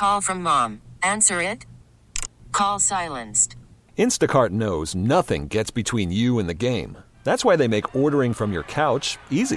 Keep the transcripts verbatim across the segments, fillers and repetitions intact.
Call from mom. Answer it. Call silenced. Instacart knows nothing gets between you and the game. That's why they make ordering from your couch easy.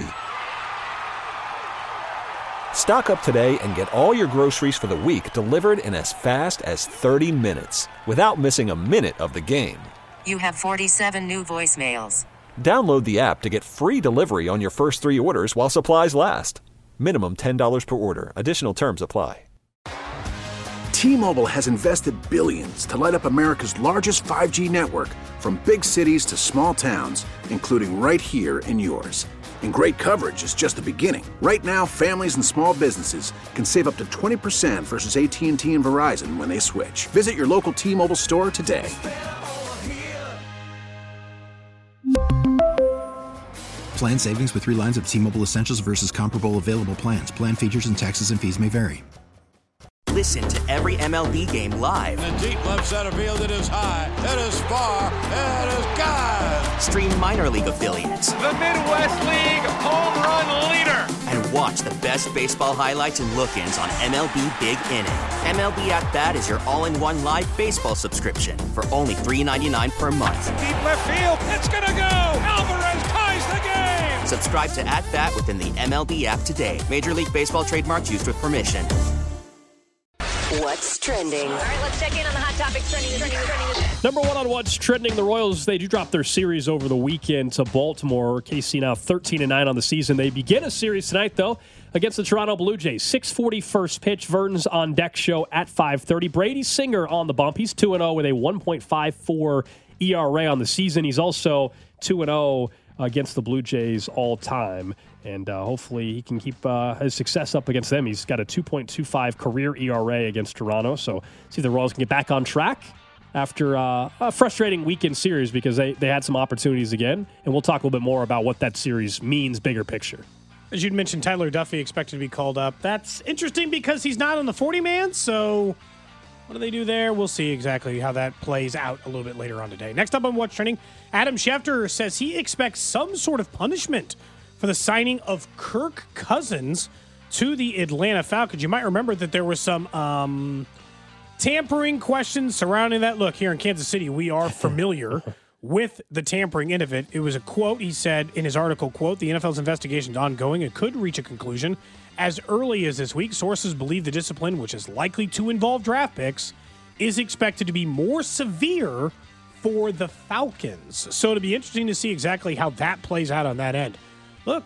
Stock up today and get all your groceries for the week delivered in as fast as thirty minutes without missing a minute of the game. You have forty-seven new voicemails. Download the app to get free delivery on your first three orders while supplies last. Minimum ten dollars per order. Additional terms apply. T-Mobile has invested billions to light up America's largest five G network, from big cities to small towns, including right here in yours. And great coverage is just the beginning. Right now, families and small businesses can save up to twenty percent versus A T and T and Verizon when they switch. Visit your local T-Mobile store today. Plan savings with three lines of T-Mobile Essentials versus comparable available plans. Plan features and taxes and fees may vary. Listen to every M L B game live. In the deep left center field, it is high, it is far, it is gone. Stream minor league affiliates. The Midwest League home run leader. And watch the best baseball highlights and look-ins on M L B Big Inning. M L B At Bat is your all-in-one live baseball subscription for only three ninety-nine per month. Deep left field, it's gonna go. Alvarez ties the game. Subscribe to At Bat within the M L B app today. Major League Baseball trademarks used with permission. What's trending? All right, let's check in on the hot topics trending. trending, trending. Number one on what's trending, the Royals, they do drop their series over the weekend to Baltimore. K C now thirteen and nine on the season. They begin a series tonight, though, against the Toronto Blue Jays. six forty first pitch. Verdon's on deck show at five thirty. Brady Singer on the bump. He's two and oh with a one point five four E R A on the season. He's also two and oh against the Blue Jays all time. And uh, hopefully he can keep uh, his success up against them. He's got a two point two five career E R A against Toronto. So see if the Royals can get back on track after uh, a frustrating weekend series, because they, they had some opportunities again. And we'll talk a little bit more about what that series means, bigger picture. As you'd mentioned, Tyler Duffey expected to be called up. That's interesting because he's not on the forty-man, so what do they do there? We'll see exactly how that plays out a little bit later on today. Next up on What's Trending, Adam Schefter says he expects some sort of punishment for the signing of Kirk Cousins to the Atlanta Falcons. You might remember that there was some um, tampering questions surrounding that. Look, here in Kansas City, we are familiar with the tampering end of it. It was a quote he said in his article, quote, "The N F L's investigation is ongoing and could reach a conclusion as early as this week. Sources believe the discipline, which is likely to involve draft picks, is expected to be more severe for the Falcons." So it'll be interesting to see exactly how that plays out on that end. Look,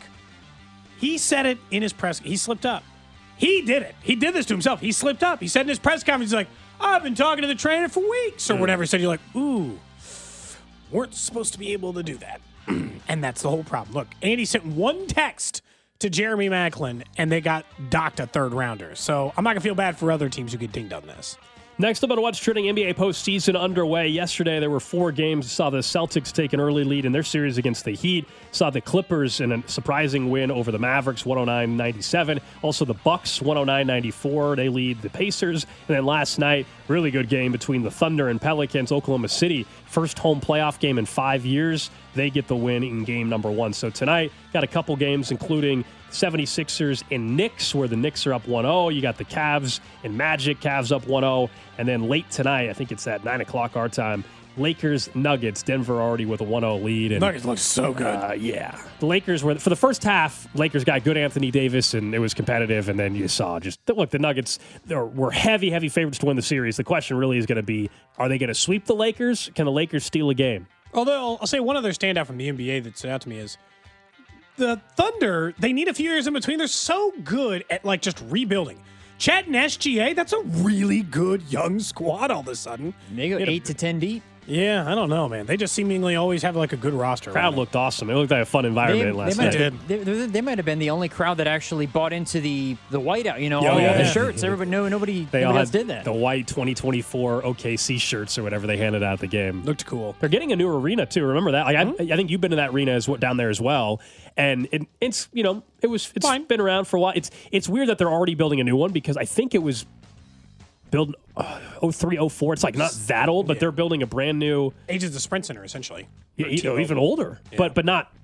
he said it in his press. He slipped up. He did it. He did this to himself. He slipped up. He said in his press conference, he's like, "I've been talking to the trainer for weeks," or whatever. He said, you're like, ooh, weren't supposed to be able to do that. And that's the whole problem. Look, Andy sent one text to Jeremy Maclin, and they got docked a third rounder. So I'm not going to feel bad for other teams who get dinged on this. Next up on What's Trending, N B A postseason underway. Yesterday, there were four games. Saw the Celtics take an early lead in their series against the Heat. Saw the Clippers in a surprising win over the Mavericks, one oh nine ninety-seven. Also, the Bucks, one oh nine ninety-four. They lead the Pacers. And then last night, really good game between the Thunder and Pelicans. Oklahoma City, first home playoff game in five years. They get the win in game number one. So tonight, got a couple games, including seventy-sixers and Knicks, where the Knicks are up one oh. You got the Cavs and Magic, Cavs up one oh. And then late tonight, I think it's at nine o'clock our time, Lakers, Nuggets. Denver already with a one oh lead. And, Nuggets look so good. Uh, yeah. The Lakers were, for the first half, Lakers got good Anthony Davis, and it was competitive. And then you saw just, look, the Nuggets were heavy, heavy favorites to win the series. The question really is going to be, are they going to sweep the Lakers? Can the Lakers steal a game? Although, I'll say one other standout from the N B A that stood out to me is the Thunder, they need a few years in between. They're so good at, like, just rebuilding. Chet and S G A, that's a really good young squad all of a sudden. They go eight to ten deep. Yeah, I don't know, man. They just seemingly always have, like, a good roster. Crowd looked awesome. It looked like a fun environment they, last they night. Have, they, they, they might have been the only crowd that actually bought into the the whiteout, you know, Oh, all yeah. the shirts. Everybody, no, nobody, They nobody all else had did that. the white twenty twenty-four O K C shirts or whatever they handed out at the game. Looked cool. They're getting a new arena, too. Remember that? Like, mm-hmm. I, I think you've been to that arena as well, down there as well. And it, it's, you know, it was, it's Fine. been around for a while. It's, it's weird that they're already building a new one, because I think it was built uh, oh three, oh four. It's like not that old, but yeah. they're building a brand new. Age of the Sprint Center, essentially. Yeah, you know, even older, yeah. but but not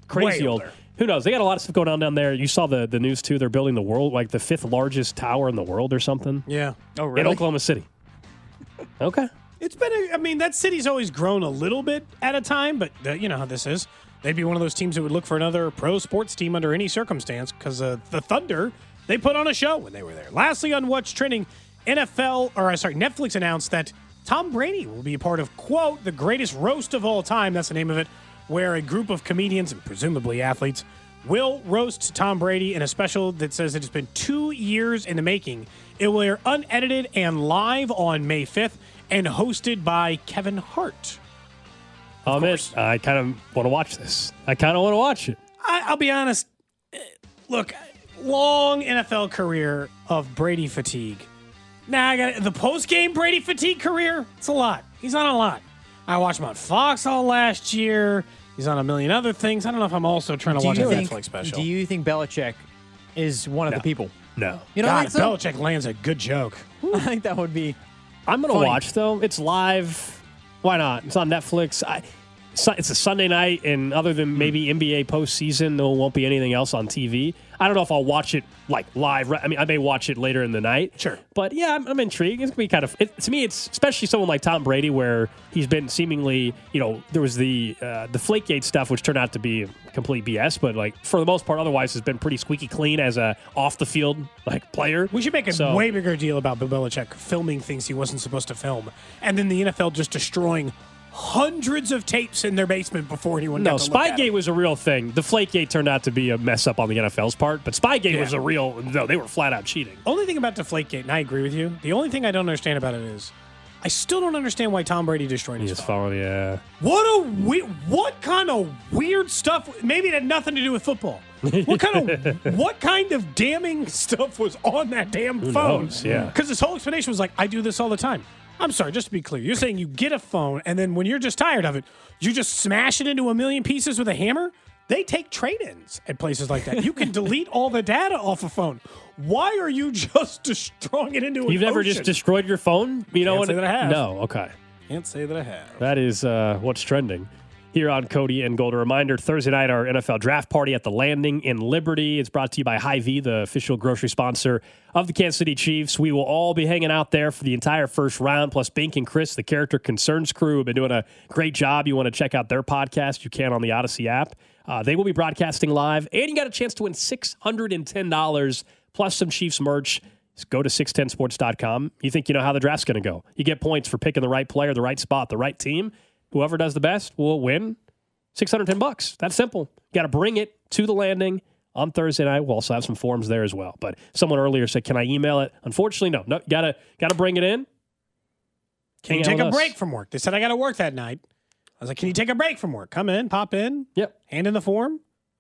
crazy old. Who knows? They got a lot of stuff going on down there. You saw the, the news, too. They're building the world, like the fifth largest tower in the world or something. Yeah. Oh, really? In Oklahoma City. Okay. It's been, a, I mean, that city's always grown a little bit at a time, but uh, you know how this is. They'd be one of those teams that would look for another pro sports team under any circumstance because uh, the Thunder, they put on a show when they were there. Lastly, on What's Trending, N F L, or uh, sorry, Netflix announced that Tom Brady will be a part of, quote, the greatest roast of all time. That's the name of it, where a group of comedians and presumably athletes will roast Tom Brady in a special that says it's been two years in the making. It will air unedited and live on May fifth and hosted by Kevin Hart. Oh, man, I kind of want to watch this. I kind of want to watch it. I, I'll be honest. Look, long N F L career of Brady fatigue. Now I got the post-game Brady fatigue career. It's a lot. He's on a lot. I watched him on Fox all last year. He's on a million other things. I don't know if I'm also trying to do watch a think, Netflix special. Do you think Belichick is one of no. the people? No. You don't God, think so? Belichick lands a good joke. I think that would be. I'm going to funny. watch, though. It's live. Why not? It's on Netflix. I, it's a Sunday night, and other than maybe N B A postseason, there won't be anything else on T V. I don't know if I'll watch it like live. I mean, I may watch it later in the night. Sure. But yeah, I'm, I'm intrigued. It's going to be kind of, it, to me, it's especially someone like Tom Brady, where he's been seemingly, you know, there was the uh, the Deflategate stuff, which turned out to be complete B S, but like for the most part, otherwise has been pretty squeaky clean as a off the field like player. We should make a So- way bigger deal about Bill Belichick filming things he wasn't supposed to film, and then the N F L just destroying hundreds of tapes in their basement before anyone No, got to look at Spygate them. was a real thing. Deflategate turned out to be a mess up on the N F L's part, but Spygate Yeah. was a real, no, they were flat out cheating. Only thing about Deflategate, and I agree with you, the only thing I don't understand about it is I still don't understand why Tom Brady destroyed his His phone. phone, yeah. What a we- what kind of weird stuff? Maybe it had nothing to do with football. What kind of what kind of damning stuff was on that damn Who phone? knows? Yeah. Because his whole explanation was like, I do this all the time. I'm sorry, just to be clear, you're saying you get a phone and then when you're just tired of it, you just smash it into a million pieces with a hammer? They take trade-ins at places like that. You can delete all the data off a phone. Why are you just just throwing it into an You've never ocean? just destroyed your phone? You know Can't say that I have. No, okay. Can't say that I have. That is uh, what's trending here on Cody and Gold. A reminder, Thursday night, our N F L draft party at the Landing in Liberty. It's brought to you by Hy-Vee, the official grocery sponsor of the Kansas City Chiefs. We will all be hanging out there for the entire first round, plus Bink and Chris, the Character Concerns crew, have been doing a great job. You want to check out their podcast, you can on the Odyssey app. Uh, they will be broadcasting live, and you got a chance to win six hundred ten dollars plus some Chiefs merch. Just go to six ten sports dot com. You think you know how the draft's going to go. You get points for picking the right player, the right spot, the right team. Whoever does the best will win six hundred ten bucks. That's simple. You got to bring it to the Landing on Thursday night. We'll also have some forms there as well. But someone earlier said, "Can I email it?" Unfortunately, no. No, got to got to bring it in. Can you Hang out take a with us. break from work? They said I got to work that night. I was like, can you take a break from work? Come in, pop in, Yep. hand in the form,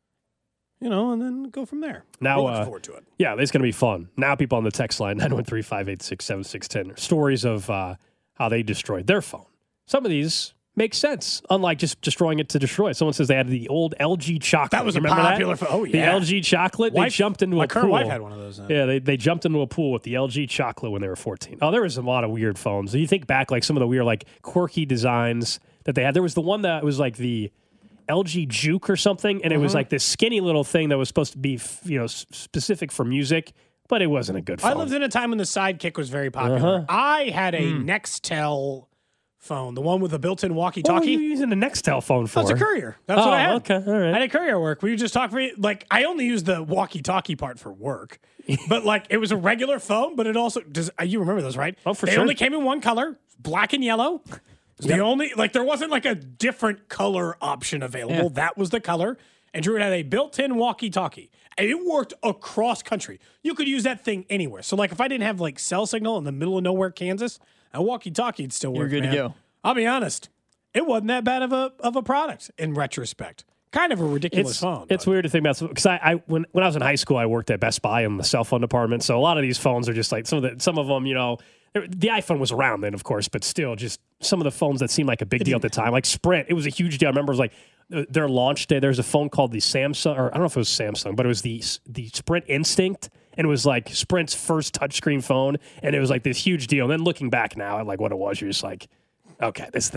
you know, and then go from there. Now, We're looking uh, forward to it. Yeah, it's going to be fun. Now people on the text line, nine one three, five eight six, seven six one zero, stories of uh, how they destroyed their phone. Some of these make sense, unlike just destroying it to destroy it. Someone says they had the old L G chocolate. That was You a remember popular that? phone. Oh, The yeah. L G chocolate. Wife- they jumped into my a current pool. wife had one of those, uh, Yeah, they, they jumped into a pool with the L G chocolate when they were fourteen. Oh, there was a lot of weird phones. You think back, like some of the weird, like quirky designs that they had. There was the one that was like the L G Juke or something, and it was Mhm. like this skinny little thing that was supposed to be, you know, s- specific for music, but it wasn't a good phone. I lived in a time when the Sidekick was very popular. Uh-huh. I had a Hmm. Nextel phone, the one with the built-in What were walkie-talkie. you using a Nextel phone for? I was a courier. That's oh, what I had. okay, all I right. had a courier work. We would just talk for like I only used the walkie-talkie part for work, but like it was a regular phone. But it also does. You remember those, right? Oh, for they sure. only came in one color, black and yellow. It was The only like there wasn't like a different color option available. Yeah. That was the color. And Drew had a built-in walkie-talkie, and it worked across country. You could use that thing anywhere. So like if I didn't have like cell signal in the middle of nowhere, Kansas, a walkie-talkie would still work. You're good to man. go. I'll be honest. It wasn't that bad of a of a product in retrospect. Kind of a ridiculous It's, phone. it's weird to think about because I, I when when I was in high school I worked at Best Buy in the cell phone department, so a lot of these phones are just like some of the some of them, you know, the iPhone was around then, of course, but still, just some of the phones that seemed like a big deal at the time, like Sprint, it was a huge deal. I remember it was like uh, their launch day. There's a phone called the Samsung, or I don't know if it was Samsung, but it was the the Sprint Instinct, and it was like Sprint's first touchscreen phone, and it was like this huge deal. And then looking back now at like what it was, you're just like, okay, this thing.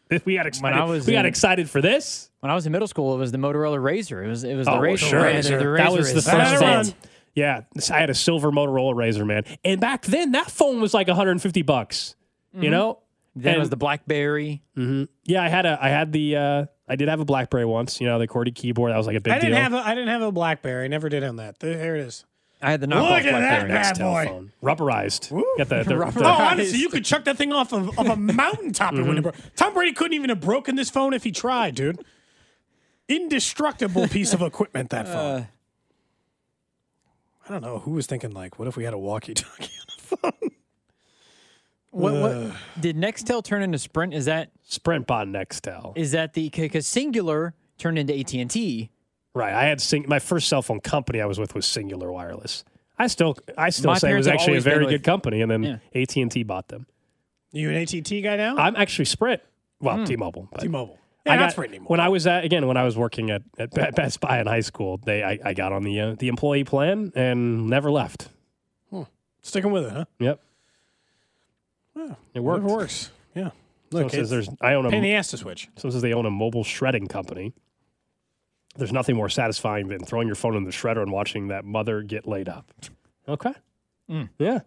We got excited. When I was we got in- excited for this. When I was in middle school, it was the Motorola Razor. It was it was the Oh, Razor. sure. right? The, the That Razor was the is- first That's phone. Yeah, I had a silver Motorola Razor, man. And back then, that phone was like one hundred fifty bucks. Mm-hmm. You know. Then and, it was the BlackBerry. Mm-hmm. Yeah, I had a. I had the. Uh, I did have a BlackBerry once. You know, the QWERTY keyboard. That was like a big I didn't deal. have a I didn't have a BlackBerry. I never did on that. There it is. I had the Look knockoff at that BlackBerry. bad boy. Telephone. Rubberized. Woo. Got the, the, Rubberized. the- Oh, honestly, you could chuck that thing off of, of a mountaintop. It wouldn't have bro- Tom Brady couldn't even have broken this phone if he tried, dude. Indestructible piece of equipment, that phone. Uh, I don't know. Who was thinking, like, what if we had a walkie-talkie on the phone? What, Uh, what did Nextel turn into Sprint? Is that Sprint bought Nextel. is that the because Singular turned into A T and T? Right. I had sing- my first cell phone company I was with was Singular Wireless. I still I still My say it was parents have actually a always been very with- good company, and then Yeah. A T and T bought them. You an A T and T guy now? I'm actually Sprint. Well, T-Mobile. but T-Mobile. Yeah, I not got, Sprint anymore. when I was at again when I was working at, at Be- Best Buy in high school, they I, I got on the uh, the employee plan and never left. Sticking with it, huh? Yep, Yeah, it worked. It works. Yeah. Look, Look, says it's there's I own a pain in the ass to switch. so says they own a mobile shredding company. There's nothing more satisfying than throwing your phone in the shredder and watching that mother get laid up. Okay. Yeah.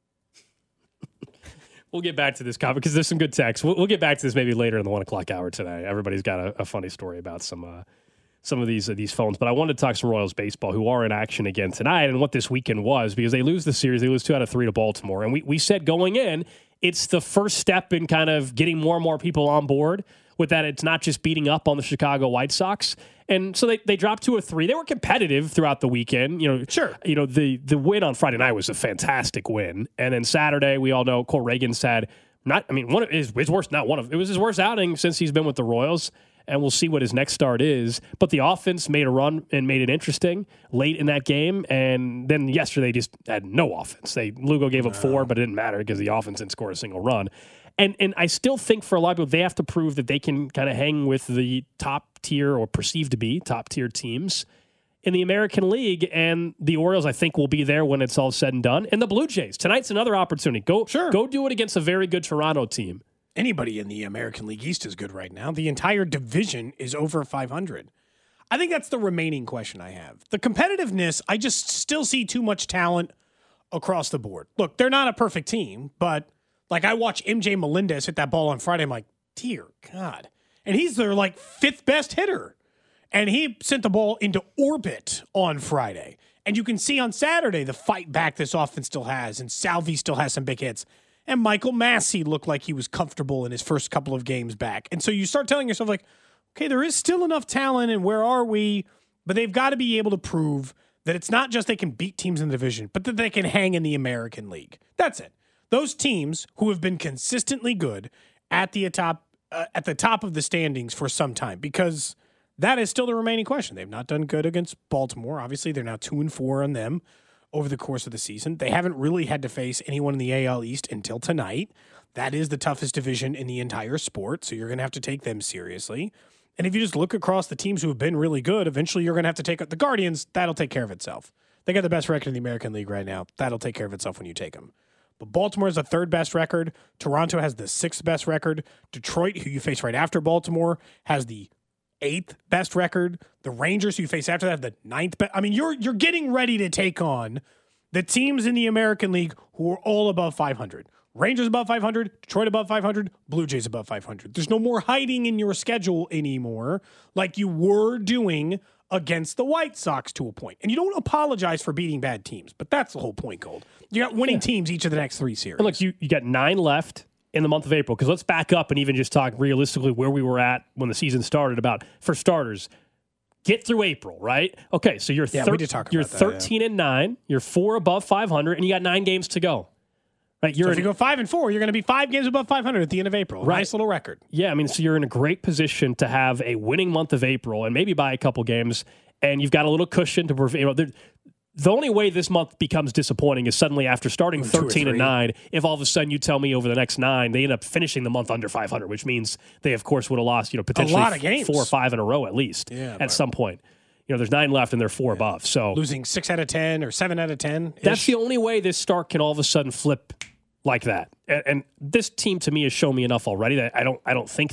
We'll get back to this comment because there's some good text. We'll, we'll get back to this maybe later in the one o'clock hour today. Everybody's got a, a funny story about some uh, some of these uh, these phones. But I wanted to talk some Royals baseball, who are in action again tonight, and what this weekend was, because they lose the series. They lose two out of three to Baltimore. And we, we said going in, it's the first step in kind of getting more and more people on board with that. It's not just beating up on the Chicago White Sox. And so they, they dropped two or three. They were competitive throughout the weekend. You know, Sure. You know, the the win on Friday night was a fantastic win. And then Saturday, we all know Cole Reagan said, not, I mean, one of his, his worst, not one of, it was his worst outing since he's been with the Royals. And we'll see what his next start is. But the offense made a run and made it interesting late in that game. And then yesterday just had no offense. They Lugo gave up four, but it didn't matter because the offense didn't score a single run. And and I still think for a lot of people, they have to prove that they can kind of hang with the top tier or perceived to be top tier teams in the American League. And the Orioles, I think, will be there when it's all said and done. And the Blue Jays. Tonight's another opportunity. Go, Sure. go do it against a very good Toronto team. Anybody in the American League East is good right now. The entire division is over five hundred. I think that's the remaining question I have. The competitiveness, I just still see too much talent across the board. Look, they're not a perfect team, but like I watch M J Melendez hit that ball on Friday. I'm like, dear God. And he's their like fifth best hitter. And he sent the ball into orbit on Friday. And you can see on Saturday the fight back this offense still has. And Salvi still has some big hits. And Michael Massey looked like he was comfortable in his first couple of games back. And so you start telling yourself, like, okay, there is still enough talent, and where are we? But they've got to be able to prove that it's not just they can beat teams in the division, but that they can hang in the American League. That's it. Those teams who have been consistently good at the top uh, at the top of the standings for some time, because that is still the remaining question. They've not done good against Baltimore. Obviously, they're now two and four on them over the course of the season. They haven't really had to face anyone in the A L East until tonight. That is the toughest division in the entire sport, so you're going to have to take them seriously. And if you just look across the teams who have been really good, eventually you're going to have to take the Guardians. That'll take care of itself. They got the best record in the American League right now. That'll take care of itself when you take them. But Baltimore has the third best record. Toronto has the sixth best record. Detroit, who you face right after Baltimore, has the eighth best record. The Rangers, who you face after that, have the ninth best. I mean, you're you're getting ready to take on the teams in the American League who are all above five hundred. Rangers above five hundred, Detroit above five hundred, Blue Jays above five hundred. There's no more hiding in your schedule anymore like you were doing against the White Sox to a point. And you don't apologize for beating bad teams, but that's the whole point, Gold. You got winning yeah. teams each of the next three series. And look, you, you got nine left in the month of April, because let's back up and even just talk realistically where we were at when the season started. About, for starters, get through April, right? Okay, so you're, yeah, thir- we did talk about you're that, thirteen yeah. and nine, you're four above five hundred, and you got nine games to go. Right, you're so if in, you go five and four, you're going to be five games above five hundred at the end of April. Right. Nice little record. Yeah, I mean, so you're in a great position to have a winning month of April and maybe buy a couple games, and you've got a little cushion to prevent. You know, there, the only way this month becomes disappointing is suddenly after starting thirteen and nine, if all of a sudden you tell me over the next nine they end up finishing the month under five hundred, which means they of course would have lost, you know, potentially a lot of games. four or five in a row at least yeah, at some point. You know, there's nine left and they're four yeah. above. So losing six out of ten or seven out of ten. That's the only way this start can all of a sudden flip like that. And, and this team to me has shown me enough already that I don't I don't think that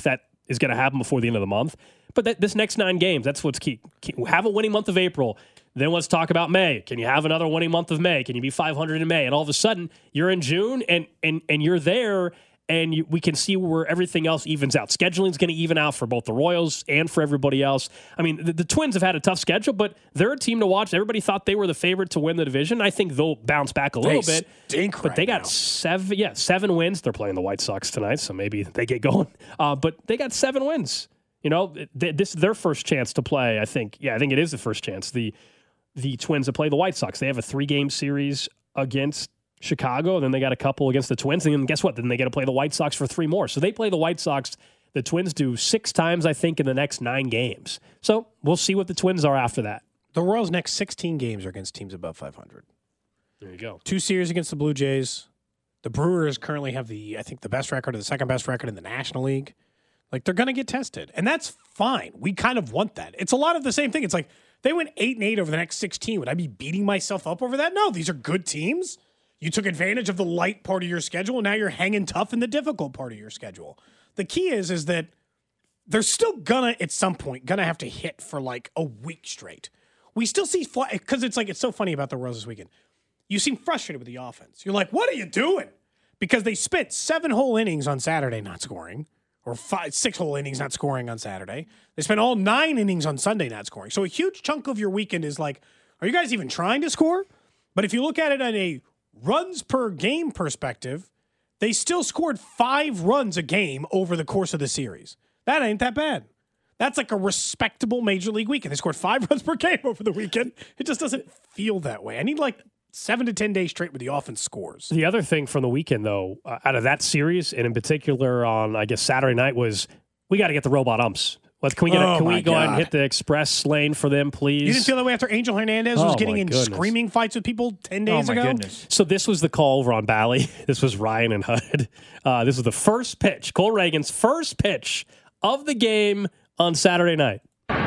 is going to happen before the end of the month. But that, this next nine games, that's what's key. key. Have a winning month of April. Then let's talk about May. Can you have another winning month of May? Can you be five hundred in May? And all of a sudden, you're in June, and and and you're there, and you, we can see where everything else evens out. Scheduling's going to even out for both the Royals and for everybody else. I mean, the, the Twins have had a tough schedule, but they're a team to watch. Everybody thought they were the favorite to win the division. I think they'll bounce back a little they bit. Stink but right they got now. seven, yeah, seven wins. They're playing the White Sox tonight, so maybe they get going. Uh, but they got seven wins. You know, th- this is their first chance to play, I think. Yeah, I think it is the first chance. The the Twins to play the White Sox. They have a three-game series against Chicago, and then they got a couple against the Twins, and then guess what? Then they get to play the White Sox for three more. So they play the White Sox, the Twins do six times, I think, in the next nine games. So we'll see what the Twins are after that. The Royals' next sixteen games are against teams above five hundred. There you go. Two series against the Blue Jays. The Brewers currently have the, I think, the best record or the second best record in the National League. Like, they're going to get tested, and that's fine. We kind of want that. It's a lot of the same thing. It's like, they went eight and eight over the next sixteen. Would I be beating myself up over that? No, these are good teams. You took advantage of the light part of your schedule, and now you're hanging tough in the difficult part of your schedule. The key is, is that they're still gonna, at some point, gonna have to hit for like a week straight. We still see, because it's like, it's so funny about the Royals this weekend. You seem frustrated with the offense. You're like, what are you doing? Because they spent seven whole innings on Saturday not scoring, or five, six whole innings not scoring on Saturday. They spent all nine innings on Sunday not scoring. So a huge chunk of your weekend is like, are you guys even trying to score? But if you look at it on a runs per game perspective, they still scored five runs a game over the course of the series. That ain't that bad. That's like a respectable Major League weekend. They scored five runs per game over the weekend. It just doesn't feel that way. I need like seven to ten days straight with the offense scores. The other thing from the weekend, though, uh, out of that series, and in particular on, I guess, Saturday night, was we got to get the robot umps. Let's, can we, get a, oh can we go God. ahead and hit the express lane for them, please? You didn't feel that way after Angel Hernandez oh was getting in goodness. screaming fights with people ten days oh my ago? Goodness. So this was the call over on Bally. This was Ryan and Hud. Uh, this was the first pitch, Cole Reagan's first pitch of the game on Saturday night.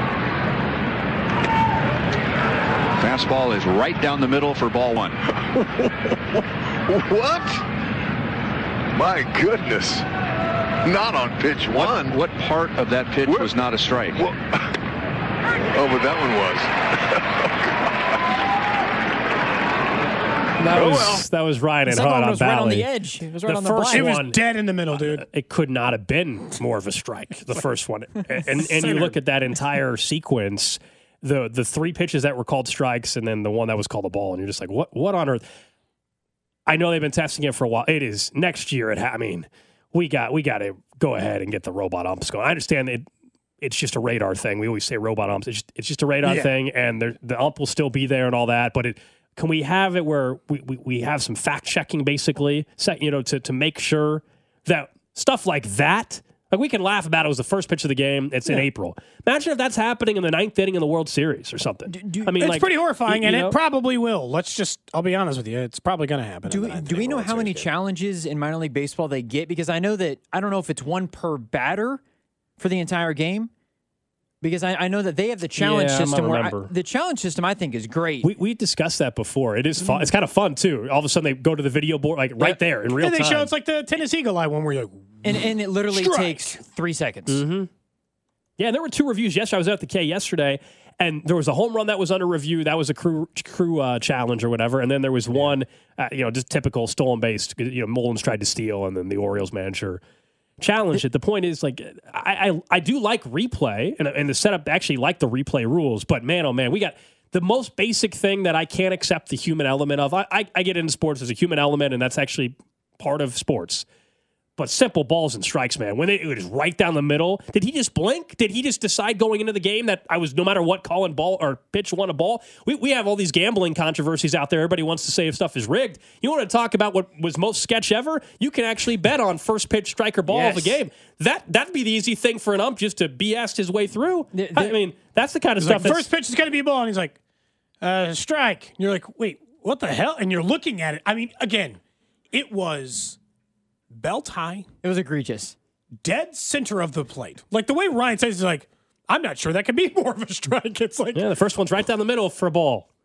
Fastball is right down the middle for ball one. What? My goodness. Not on pitch one. What, what part of that pitch what? was not a strike? Well, oh, but that one was. That oh, was well. that was Ryan and Hud on was Bally. Right on the edge. It was right the on the first blind. It was one, dead in the middle, dude. It could not have been more of a strike. The first one, and and, and you look at that entire sequence. The the three pitches that were called strikes, and then the one that was called a ball, and you're just like, what what on earth? I know they've been testing it for a while. It is next year. It ha- I mean, we got we got to go ahead and get the robot umps going. I understand it. It's just a radar thing. We always say robot umps. It's just, it's just a radar yeah. thing, and there, the ump will still be there and all that. But it, can we have it where we, we, we have some fact checking, basically, set, you know, to to make sure that stuff like that. Like, we can laugh about it. It was the first pitch of the game. It's yeah. in April. Imagine if that's happening in the ninth inning in the World Series or something. Do, do, I mean, it's like, pretty horrifying, you, and you know? It probably will. Let's just, I'll be honest with you. It's probably going to happen. Do we, do we know World how Series many game. challenges in minor league baseball they get? Because I know that, I don't know if it's one per batter for the entire game. Because I, I know that they have the challenge yeah, system. Where I, remember. the challenge system, I think, is great. We we discussed that before. It is fun. It's kind of fun too. All of a sudden, they go to the video board, like right there in real and they time. show it's like the Tennessee Eagle Eye one where you're like, and and it literally strike. takes three seconds. Mm-hmm. Yeah, and there were two reviews yesterday. I was at the K yesterday, and there was a home run that was under review. That was a crew crew uh, challenge or whatever. And then there was one, uh, you know, just typical stolen base. You know, Mullins tried to steal, and then the Orioles manager challenged it. The point is, like, I I, I do like replay, and, and the setup actually like the replay rules. But man, oh man, we got the most basic thing that I can't accept the human element of. I I, I get into sports as a human element, and that's actually part of sports. But simple balls and strikes, man. When they, it was right down the middle. Did he just blink? Did he just decide going into the game that I was, no matter what, calling ball or pitch one a ball? We we have all these gambling controversies out there. Everybody wants to say if stuff is rigged. You want to talk about what was most sketch ever? You can actually bet on first pitch strike or ball yes. of the game. That that'd be the easy thing for an ump just to B S his way through. The, the, I mean, that's the kind of stuff. Like, first pitch is going to be a ball, and he's like, uh, strike. And you're like, wait, what the hell? And you're looking at it. I mean, again, it was belt high. It was egregious. Dead center of the plate. Like the way Ryan says, he's like, I'm not sure that could be more of a strike. It's like, yeah, the first one's right down the middle for a ball.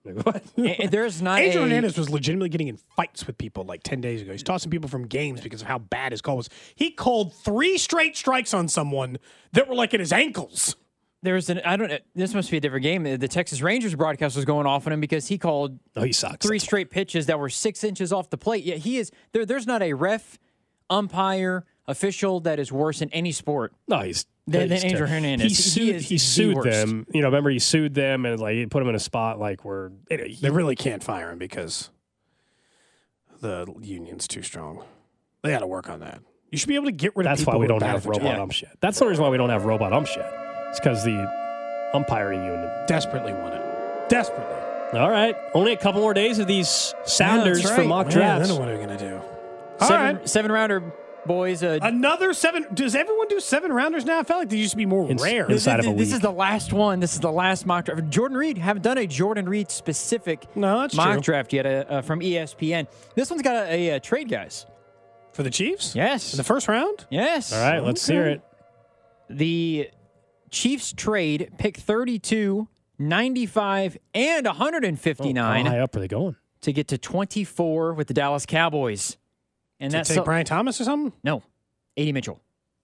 What? And there's not Angel a, Hernandez was legitimately getting in fights with people like ten days ago. He's tossing people from games because of how bad his call was. He called three straight strikes on someone that were like at his ankles. There's an I don't. This must be a different game. The Texas Rangers broadcast was going off on him because he called oh, he sucks. three straight pitches that were six inches off the plate. Yeah, he is there. There's not a ref, umpire, official that is worse in any sport. No, he's than, he's than Angel Hernandez. He sued, he, is he the sued worst. them. You know, remember he sued them and like he put them in a spot like where he, They really can't fire him because the union's too strong. They got to work on that. You should be able to get rid of That's people why we who are don't bad have at their robot job. ump shit. That's the reason why we don't have robot ump shit. It's because the umpiring unit Desperately want it. Desperately. All right. Only a couple more days of these sounders Yeah, that's for right. mock Man, drafts. I know what are we going to do. All Seven, right. seven rounder boys. Uh, Another seven. Does everyone do seven rounders now? I felt like they used to be more In- rare. in- inside of a this week. is the last one. This is the last mock draft. Jordan Reed haven't done a Jordan Reed specific No, that's mock true. draft yet uh, uh, from E S P N. This one's got a, a, a trade, guys. For the Chiefs? Yes. In the first round? Yes. All right, let's Okay. hear it. The Chiefs trade pick thirty-two, ninety-five, and one hundred fifty-nine How high up are they going? to get to twenty-four with the Dallas Cowboys. And To that's take so- Brian Thomas or something? no, A D Mitchell.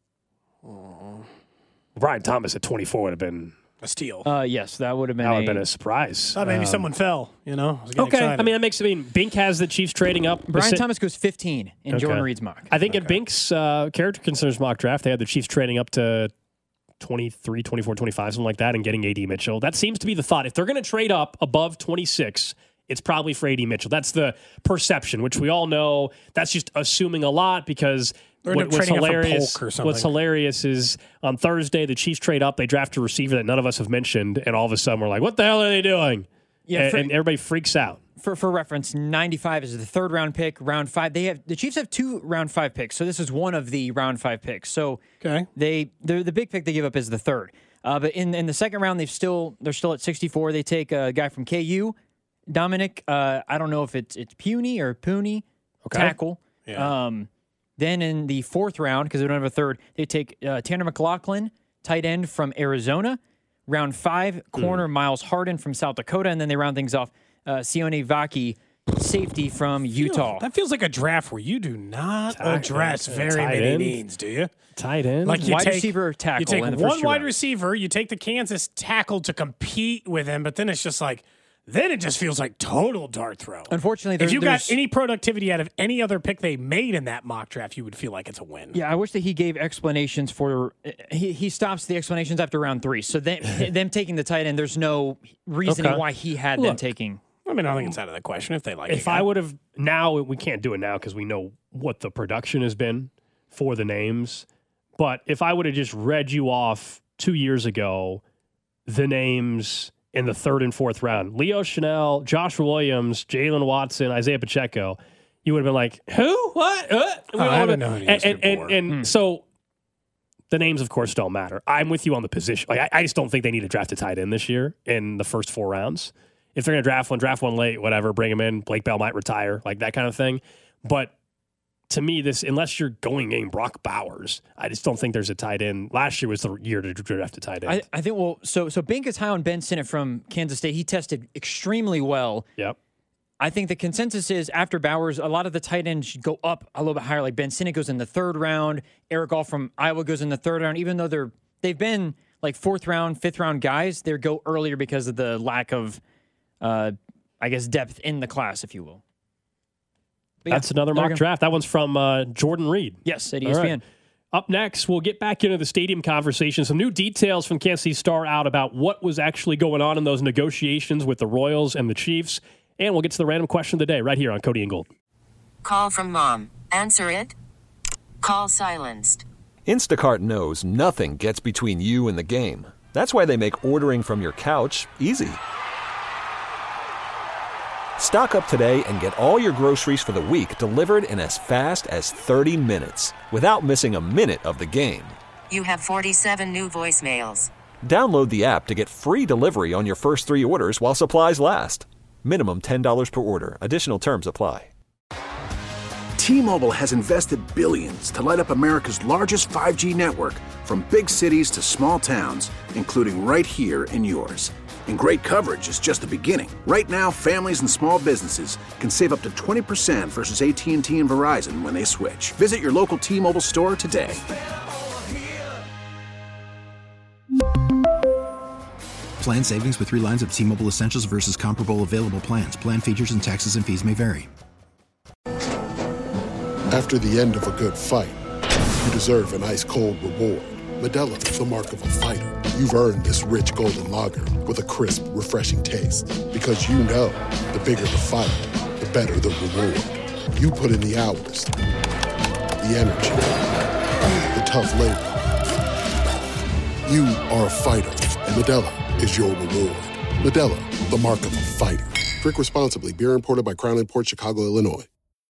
Brian Thomas at twenty-four would have been A steal. Uh, yes, that would have been that would a, have been a surprise. Thought maybe Um, someone fell, you know? I was getting Okay, excited. I mean that makes. I mean, Bink has the Chiefs trading up. Brian Besi- Thomas goes fifteen in Okay. Jordan Reed's mock. I think in Bink's uh, character concerns mock draft, they had the Chiefs trading up to twenty-three, twenty-four, twenty-five, something like that, and getting A D Mitchell. That seems to be the thought. If they're going to trade up above twenty-six, it's probably for A D Mitchell. That's the perception, which we all know. That's just assuming a lot because They're what, what's trading up for hilarious, Polk or something. what's hilarious is on Thursday, the Chiefs trade up. They draft a receiver that none of us have mentioned, and all of a sudden we're like, what the hell are they doing? Yeah, and, for- and everybody freaks out. For for reference, ninety-five is the third round pick. Round five, they have the Chiefs have two round five picks, so this is one of the round five picks. So Okay. they the the big pick they give up is the third. Uh, but in in the second round, they've still they're still at sixty-four. They take a guy from K U, Dominic. Uh, I don't know if it's it's Puny or Pooney Okay. tackle. Yeah. Um, then in the fourth round, because they don't have a third, they take uh, Tanner McLaughlin, tight end from Arizona. Round five, corner Miles Harden from South Dakota, and then they round things off. Uh, Sione Vaki, safety from Utah. That feels like a draft where you do not Tight- address uh, very tight many end? needs, do you? Tight end. Like you Wide take, receiver, tackle You take in the one first two wide rounds. receiver, you take the Kansas tackle to compete with him, but then it's just like, then it just feels like total dart throw. Unfortunately, there, if you got there's- any productivity out of any other pick they made in that mock draft, you would feel like it's a win. Yeah, I wish that he gave explanations for. He, he stops the explanations after round three. So then, them taking the tight end, there's no reasoning Okay. why he had them Look, taking. I mean, I don't think it's out of the question if they like If it. I would have now, we can't do it now because we know what the production has been for the names. But if I would have just read you off two years ago, the names in the third and fourth round, Leo Chanel, Joshua Williams, Jalen Watson, Isaiah Pacheco, you would have been like, who? What? Uh? We Oh, I all haven't would've- known any of And, these and, and, before. and Hmm. so the names, of course, don't matter. I'm with you on the position. Like I, I just don't think they need to draft a tight end this year in the first four rounds. If they're going to draft one, draft one late, whatever, bring him in. Blake Bell might retire, like that kind of thing. But to me, this unless you're going in Brock Bowers, I just don't think there's a tight end. Last year was the year to draft a tight end. I, I think. Well, so so Bink is high on Ben Sinnott from Kansas State. He tested extremely well. yep. I think the consensus is after Bowers, a lot of the tight ends should go up a little bit higher. Like Ben Sinnott goes in the third round. Eric All from Iowa goes in the third round. Even though they're they've been like fourth round, fifth round guys, they go earlier because of the lack of, uh, I guess, depth in the class, if you will. But yeah, That's another there we mock go. draft. That one's from uh, Jordan Reed. Yes, at E All S P right. N. Up next, we'll get back into the stadium conversation. Some new details from Kansas City Star out about what was actually going on in those negotiations with the Royals and the Chiefs. And we'll get to the random question of the day right here on Cody and Gold. Call from mom. Answer it. Call silenced. Instacart knows nothing gets between you and the game. That's why they make ordering from your couch easy. Stock up today and get all your groceries for the week delivered in as fast as thirty minutes without missing a minute of the game. You have forty-seven new voicemails. Download the app to get free delivery on your first three orders while supplies last. Minimum ten dollars per order. Additional terms apply. T-Mobile has invested billions to light up America's largest five G network, from big cities to small towns, including right here in yours. And great coverage is just the beginning. Right now, families and small businesses can save up to twenty percent versus A T and T and Verizon when they switch. Visit your local T-Mobile store today. Plan savings with three lines of T-Mobile Essentials versus comparable available plans. Plan features and taxes and fees may vary. After the end of a good fight, you deserve an ice-cold reward. Modelo is the mark of a fighter. You've earned this rich golden lager with a crisp, refreshing taste. Because you know, the bigger the fight, the better the reward. You put in the hours, the energy, the tough labor. You are a fighter, and Modelo is your reward. Modelo, the mark of a fighter. Drink responsibly. Beer imported by Crown Imports, Chicago, Illinois.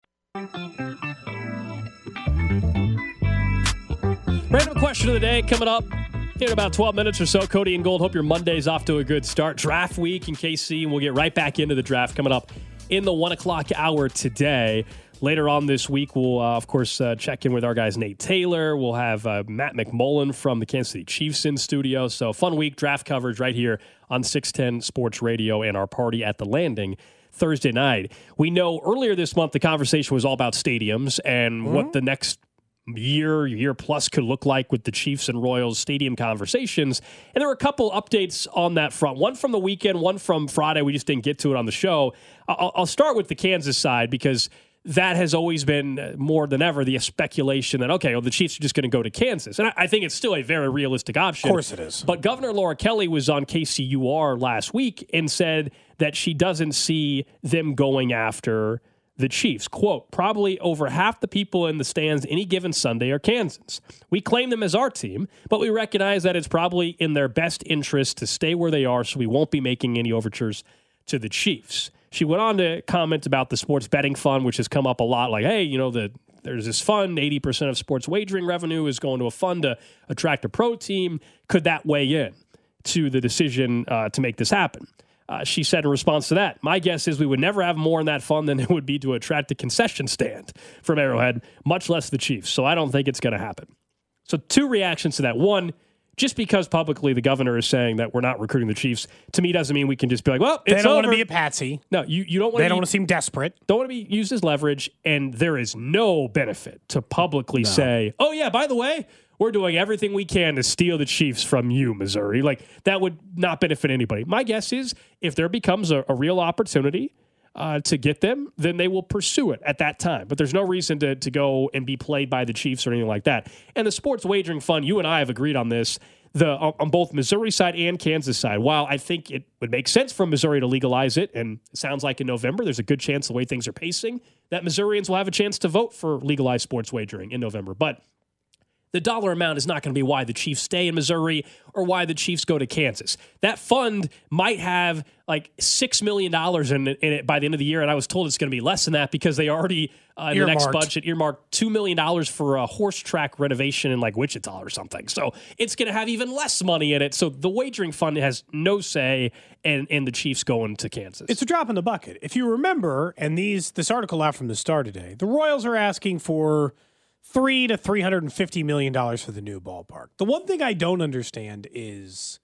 Random question of the day coming up in about twelve minutes or so. Cody and Gold, hope your Monday's off to a good start. Draft week in K C, and we'll get right back into the draft coming up in the one o'clock hour today. Later on this week, we'll, uh, of course, uh, check in with our guys Nate Taylor. We'll have uh, Matt McMullen from the Kansas City Chiefs in studio. So fun week, draft coverage right here on six ten Sports Radio and our party at the Landing Thursday night. We know earlier this month the conversation was all about stadiums and mm-hmm. what the next year, year plus could look like with the Chiefs and Royals stadium conversations. And there were a couple updates on that front. One from the weekend, one from Friday. We just didn't get to it on the show. I'll, I'll start with the Kansas side because that has always been more than ever the speculation that, okay, well, the Chiefs are just going to go to Kansas. And I, I think it's still a very realistic option. Of course it is. But Governor Laura Kelly was on K C U R last week and said that she doesn't see them going after the Chiefs. Quote, probably over half the people in the stands any given Sunday are Kansans. We claim them as our team, but we recognize that it's probably in their best interest to stay where they are, so we won't be making any overtures to the Chiefs. She went on to comment about the sports betting fund, which has come up a lot, like, hey, you know, the there's this fund, eighty percent of sports wagering revenue is going to a fund to attract a pro team. Could that weigh in to the decision uh, to make this happen? Uh, she said in response to that, my guess is we would never have more in that fund than it would be to attract a concession stand from Arrowhead, much less the Chiefs. So I don't think it's going to happen. So two reactions to that. One, just because publicly the governor is saying that we're not recruiting the Chiefs, to me doesn't mean we can just be like, well, it's They don't over. want to be a patsy. No, you, you don't want They to don't want to seem desperate. Don't want to be used as leverage, and there is no benefit to publicly No. say, oh, yeah, by the way, we're doing everything we can to steal the Chiefs from you, Missouri. Like, that would not benefit anybody. My guess is if there becomes a, a real opportunity uh, to get them, then they will pursue it at that time. But there's no reason to, to go and be played by the Chiefs or anything like that. And the sports wagering fund, you and I have agreed on this, the on both Missouri side and Kansas side. While I think it would make sense for Missouri to legalize it, and it sounds like in November, there's a good chance the way things are pacing, that Missourians will have a chance to vote for legalized sports wagering in November. But the dollar amount is not going to be why the Chiefs stay in Missouri or why the Chiefs go to Kansas. That fund might have like six million dollars in it, in it by the end of the year, and I was told it's going to be less than that because they already, uh, in the next budget, earmarked two million dollars for a horse track renovation in like Wichita or something. So it's going to have even less money in it. So the wagering fund has no say in, in the Chiefs going to Kansas. It's a drop in the bucket. If you remember, and these this article out from the Star today, the Royals are asking for Three to three hundred and fifty million dollars for the new ballpark. The one thing I don't understand is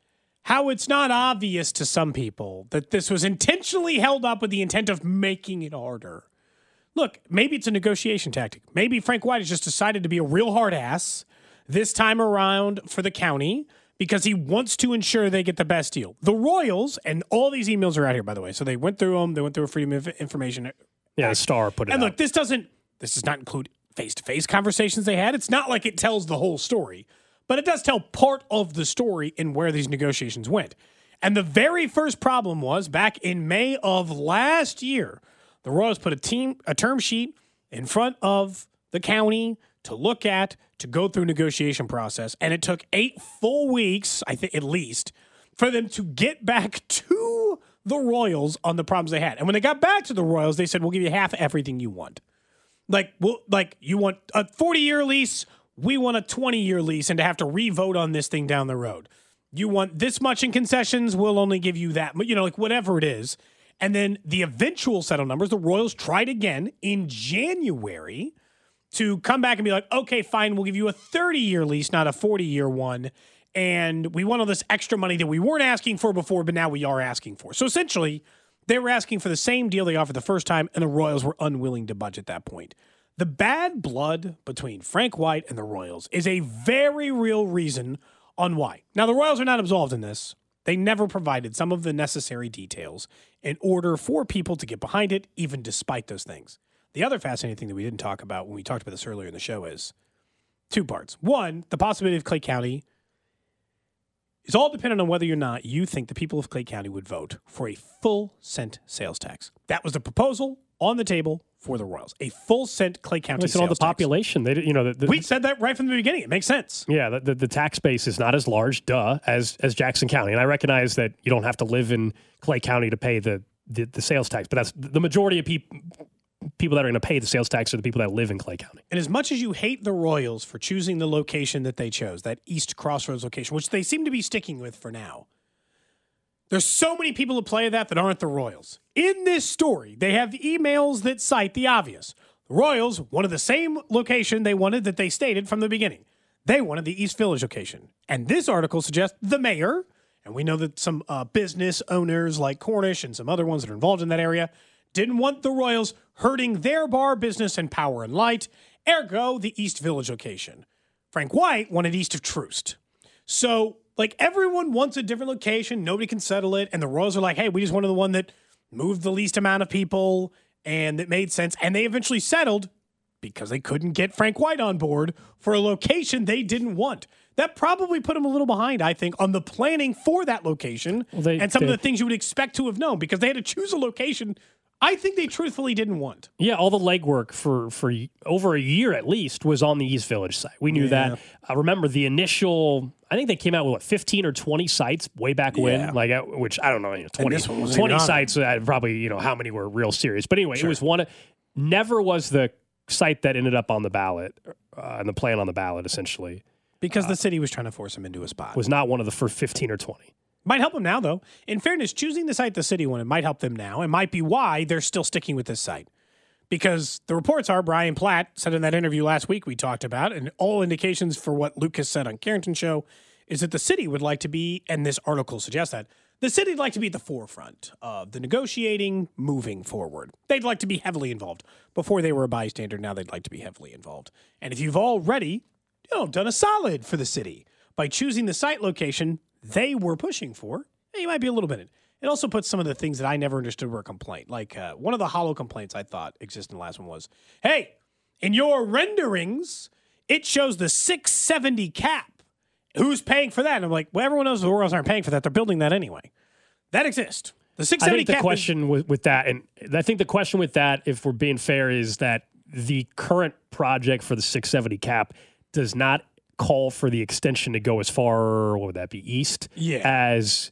how it's not obvious to some people that this was intentionally held up with the intent of making it harder. Look, maybe it's a negotiation tactic. Maybe Frank White has just decided to be a real hard ass this time around for the county because he wants to ensure they get the best deal. The Royals, and all these emails are out here, by the way, so they went through them. They went through a Freedom of Information. Yeah, the Star put it And out. look, this doesn't. This does not include face-to-face conversations they had. It's not like it tells the whole story, but it does tell part of the story in where these negotiations went. And the very first problem was back in May of last year, the Royals put a team, a term sheet in front of the county to look at, to go through negotiation process. And it took eight full weeks, I think at least, for them to get back to the Royals on the problems they had. And when they got back to the Royals, they said, we'll give you half everything you want. Like, well, like you want a forty-year lease, we want a twenty-year lease, and to have to re-vote on this thing down the road. You want this much in concessions, we'll only give you that. You know, like whatever it is. And then the eventual settle numbers, the Royals tried again in January to come back and be like, okay, fine, we'll give you a thirty-year lease, not a forty-year one. and we want all this extra money that we weren't asking for before, but now we are asking for. So essentially, they were asking for the same deal they offered the first time, and the Royals were unwilling to budge at that point. The bad blood between Frank White and the Royals is a very real reason on why. Now, the Royals are not absolved in this. They never provided some of the necessary details in order for people to get behind it, even despite those things. The other fascinating thing that we didn't talk about when we talked about this earlier in the show is two parts. One, the possibility of Clay County is all dependent on whether or not you think the people of Clay County would vote for a full cent sales tax. That was the proposal on the table for the Royals. A full cent Clay County Based sales on the tax. population. They, you know, the, the, we said that right from the beginning. It makes sense. Yeah, the, the, the tax base is not as large, duh, as as Jackson County. And I recognize that you don't have to live in Clay County to pay the, the, the sales tax, but that's the majority of people. People that are going to pay the sales tax are the people that live in Clay County. And as much as you hate the Royals for choosing the location that they chose, that East Crossroads location, which they seem to be sticking with for now, there's so many people who play that that aren't the Royals. In this story, they have emails that cite the obvious. The Royals wanted the same location they wanted that they stated from the beginning. They wanted the East Village location. And this article suggests the mayor, and we know that some uh, business owners like Cornish and some other ones that are involved in that area didn't want the Royals hurting their bar business and Power and Light, ergo the East Village location. Frank White wanted East of Troost. So, like, everyone wants a different location. Nobody can settle it. And the Royals are like, hey, we just wanted the one that moved the least amount of people and that made sense. And they eventually settled because they couldn't get Frank White on board for a location they didn't want. That probably put them a little behind, I think, on the planning for that location well, they, and some they, of the things you would expect to have known because they had to choose a location I think they truthfully didn't want. Yeah, all the legwork for, for over a year at least was on the East Village site. We knew yeah. that. I remember the initial, I think they came out with, what, fifteen or twenty sites way back yeah. when, like which I don't know, you know twenty, twenty sites, uh, probably, you know, how many were real serious. But anyway, sure. it was one, never was the site that ended up on the ballot, uh, and the plan on the ballot, essentially. Because uh, the city was trying to force him into a spot. Was not one of the first fifteen or twenty. Might help them now, though. In fairness, choosing the site the city wanted might help them now. It might be why they're still sticking with this site. Because the reports are, Brian Platt said in that interview last week we talked about, and all indications for what Lucas said on Carrington Show, is that the city would like to be, and this article suggests that, the city would like to be at the forefront of the negotiating moving forward. They'd like to be heavily involved. Before they were a bystander, now they'd like to be heavily involved. And if you've already, you know, done a solid for the city by choosing the site location they were pushing for, you might be a little bit in. It also puts some of the things that I never understood were a complaint. Like uh, one of the hollow complaints I thought existed in the last one was, hey, in your renderings, it shows the six seventy cap. Who's paying for that? And I'm like, well, everyone knows the Royals aren't paying for that. They're building that anyway. That exists. The six seventy I think the cap question is- with, with that, and I think the question with that, if we're being fair, is that the current project for the six seventy cap does not call for the extension to go as far, what would that be, east, yeah. as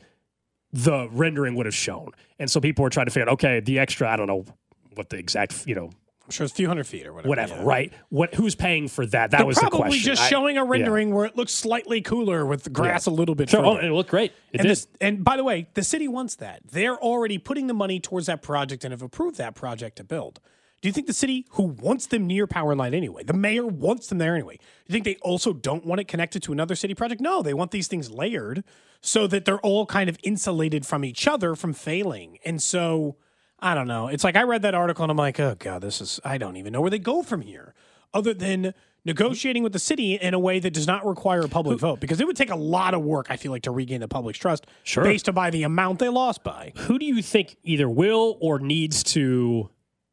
the rendering would have shown. And so people were trying to figure out, okay, the extra, I don't know what the exact, you know, I'm sure it's a few hundred feet or whatever. Whatever, yeah. right? What? Who's paying for that? That They're was the question. Probably just I, showing a rendering yeah. where it looks slightly cooler with the grass yeah. a little bit sure. further. Oh, it looked great. It and did. This, and by the way, the city wants that. They're already putting the money towards that project and have approved that project to build. Do you think the city, who wants them near Power Line anyway, the mayor wants them there anyway, do you think they also don't want it connected to another city project? No, they want these things layered so that they're all kind of insulated from each other from failing. And so, I don't know. It's like I read that article and I'm like, oh, God, this is, I don't even know where they go from here other than negotiating with the city in a way that does not require a public vote, because it would take a lot of work, I feel like, to regain the public's trust sure. based by the amount they lost by. Who do you think either will or needs to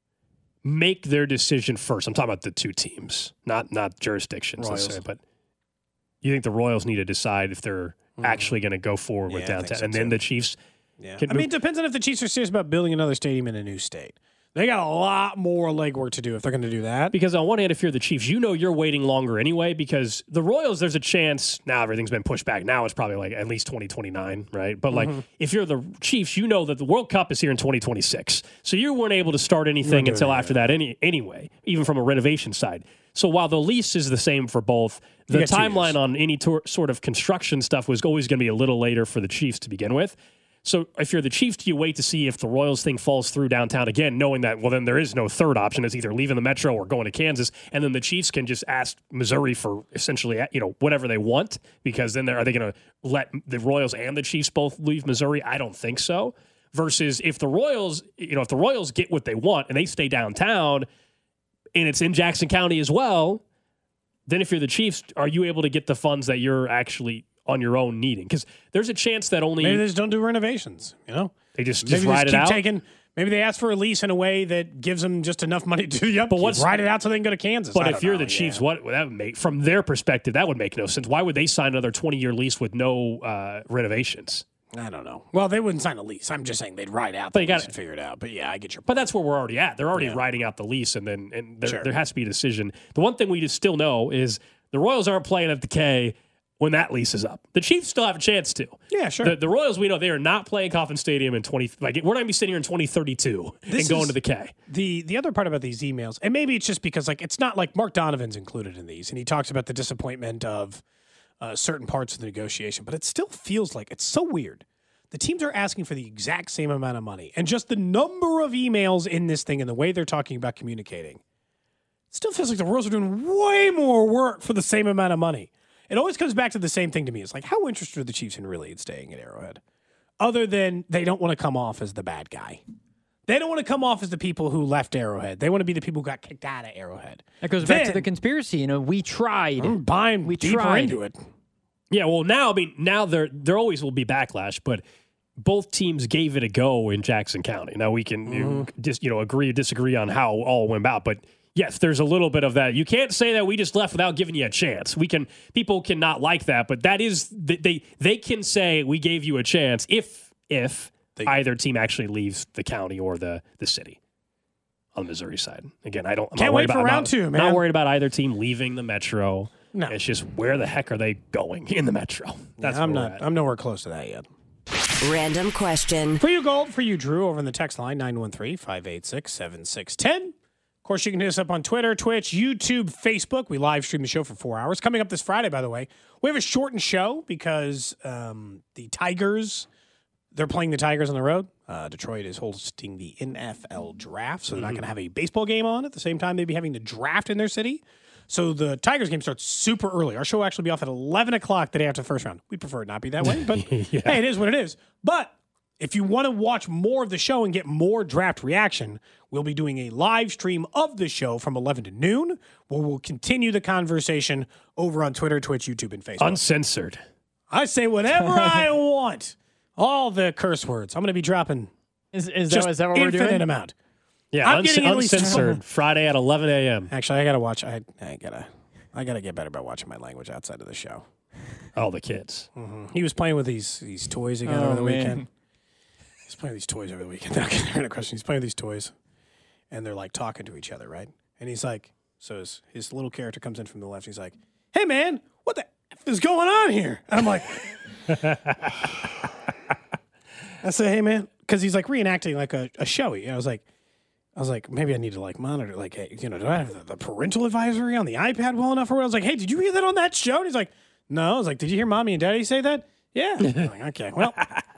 make their decision first? I'm talking about the two teams, not not jurisdictions, Royals. let's say. But you think the Royals need to decide if they're mm. actually going to go forward yeah, with downtown, so and then too. the Chiefs. Yeah, can I mean, it depends on if the Chiefs are serious about building another stadium in a new state. They got a lot more legwork to do if they're going to do that. Because on one hand, if you're the Chiefs, you know you're waiting longer anyway, because the Royals, there's a chance, now everything's been pushed back. Now it's probably like at least twenty twenty-nine, right? But like Mm-hmm. if you're the Chiefs, you know that the World Cup is here in twenty twenty-six. So you weren't able to start anything until after that any, anyway, even from a renovation side. So while the lease is the same for both, the timeline on any tor- sort of construction stuff was always going to be a little later for the Chiefs to begin with. So if you're the Chiefs, do you wait to see if the Royals thing falls through downtown again, knowing that, well, then there is no third option. It's either leaving the Metro or going to Kansas, and then the Chiefs can just ask Missouri for essentially, you know, whatever they want, because then they're, are they going to let the Royals and the Chiefs both leave Missouri? I don't think so. Versus if the Royals, you know, if the Royals get what they want and they stay downtown and it's in Jackson County as well, then if you're the Chiefs, are you able to get the funds that you're actually on your own needing? Because there's a chance that only maybe they just don't do renovations. You know, they just maybe just ride just it keep out. Taking, maybe they ask for a lease in a way that gives them just enough money to do the upkeep. But what's ride it out so they can go to Kansas? But I if you're know, the Chiefs, yeah. what that would make from their perspective that would make no sense. Why would they sign another twenty year lease with no uh, renovations? I don't know. Well, they wouldn't sign a lease. I'm just saying they'd ride out the But you lease gotta- and figure it out. But yeah, I get your point. But that's where we're already at. They're already Yeah. riding out the lease, and then and there, Sure. there has to be a decision. The one thing we just still know is the Royals aren't playing at the K when that lease is up. The Chiefs still have a chance to. Yeah, sure. The, the Royals, we know they are not playing Coffin Stadium in twenty. Like we're not going to be sitting here in twenty thirty-two This and going is- to the K. The the other part about these emails, and maybe it's just because like it's not like Mark Donovan's included in these, and he talks about the disappointment of uh, certain parts of the negotiation, but it still feels like it's so weird. The teams are asking for the exact same amount of money, and just the number of emails in this thing and the way they're talking about communicating, it still feels like the Royals are doing way more work for the same amount of money. It always comes back to the same thing to me. It's like, how interested are the Chiefs in really in staying at Arrowhead? Other than they don't want to come off as the bad guy. They don't want to come off as the people who left Arrowhead. They want to be the people who got kicked out of Arrowhead. That goes Then- back to the conspiracy. You know, we tried. I'm buying we deeper tried. into it. Yeah, well, now I mean, now there there always will be backlash, but both teams gave it a go in Jackson County. Now we can you know, dis, you know agree or disagree on how all went about, but yes, there's a little bit of that. You can't say that we just left without giving you a chance. We can people cannot like that, but that is they they can say we gave you a chance if if they, either team actually leaves the county or the the city on the Missouri side. Again, I don't I'm Can't not worried wait for about, round I'm not, two, man. Not worried about either team leaving the Metro. No, it's just where the heck are they going in the Metro? That's I'm where we're not. at. I'm nowhere close to that yet. Random question. For you, Gold. For you, Drew, over in the text line, nine one three, five eight six, seven six one zero. Of course, you can hit us up on Twitter, Twitch, YouTube, Facebook. We live stream the show for four hours. Coming up this Friday, by the way, we have a shortened show because um, the Tigers, they're playing the Tigers on the road. Uh, Detroit is hosting the N F L draft, so they're not going to have a baseball game on at the same time they'd be having the draft in their city. So the Tigers game starts super early. Our show will actually be off at eleven o'clock the day after the first round. We'd prefer it not be that way, but Yeah. hey, it is what it is. But if you want to watch more of the show and get more draft reaction, we'll be doing a live stream of the show from eleven to noon, where we'll continue the conversation over on Twitter, Twitch, YouTube, and Facebook. Uncensored. I say whatever I want. All the curse words. I'm going to be dropping Is, is, just that, is that what we're infinite doing? amount. Yeah, I'm unc- getting at least- uncensored. Friday at eleven a.m. Actually, I got to watch. I, I got to I gotta get better about watching my language outside of the show. All the kids. Mm-hmm. He was playing with these these toys again Oh, over the man. weekend. He's playing with these toys over the weekend. They're not a question. He's playing with these toys, and they're like talking to each other, right? And he's like, so his, his little character comes in from the left. He's like, "Hey, man, what the F is going on here?" And I'm like, I say, "Hey, man," because he's like reenacting like a, a showy. And I was like, I was like, maybe I need to like monitor, like, hey, you know, do I have the, the parental advisory on the iPad well enough? Or what? I was like, hey, did you hear that on that show? And he's like, no. I was like, did you hear mommy and daddy say that? Yeah. I'm like, okay, well,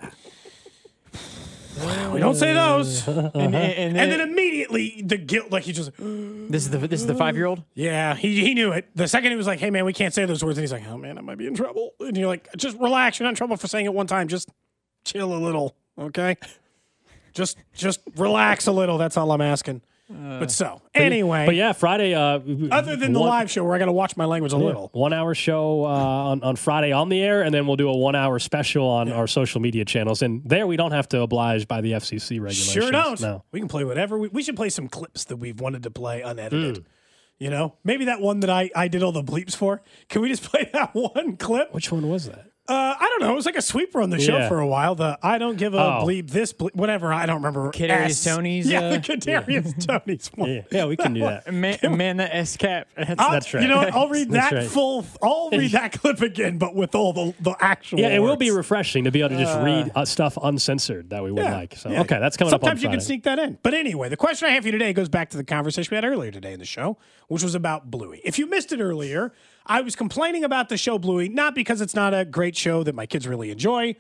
we don't say those. And, and, and, And then immediately the guilt, like he just, this is the this is the five year old. yeah, he he knew it. The second he was like, hey man, we can't say those words, and he's like, oh man, I might be in trouble. And you're like, just relax. You're not in trouble for saying it one time. Just chill a little, okay? Just just relax a little. That's all I'm asking. Uh, but so But- anyway, But yeah, Friday. Uh, other than the one- live show where I got to watch my language a yeah, little. one hour show uh, on, on Friday on the air, and then we'll do a one hour special on our social media channels. And there we don't have to oblige by the F C C regulations. Sure don't. No. We can play whatever. We, we should play some clips that we've wanted to play unedited. Mm. You know, maybe that one that I, I did all the bleeps for. Can we just play that one clip? Which one was that? Uh, I don't know. It was like a sweeper on the show Yeah. for a while. The I don't give a Oh. bleep this bleep, whatever. I don't remember. Kadarius S. Toney's, Yeah, uh, the Kadarius Toney's one. Yeah, yeah, we can do that. Man, man that S cap. That's, I'll- That's right. You know what? I'll read That's that right. full. I'll read that clip again, but with all the the actual. Yeah, it will words. be refreshing to be able to just Uh, read uh, stuff uncensored that we would Yeah, like. So yeah. okay, that's coming up on Sometimes you Friday. can sneak that in. But anyway, the question I have for you today goes back to the conversation we had earlier today in the show, which was about Bluey. If you missed it earlier, I was complaining about the show Bluey, not because it's not a great show that my kids really enjoy,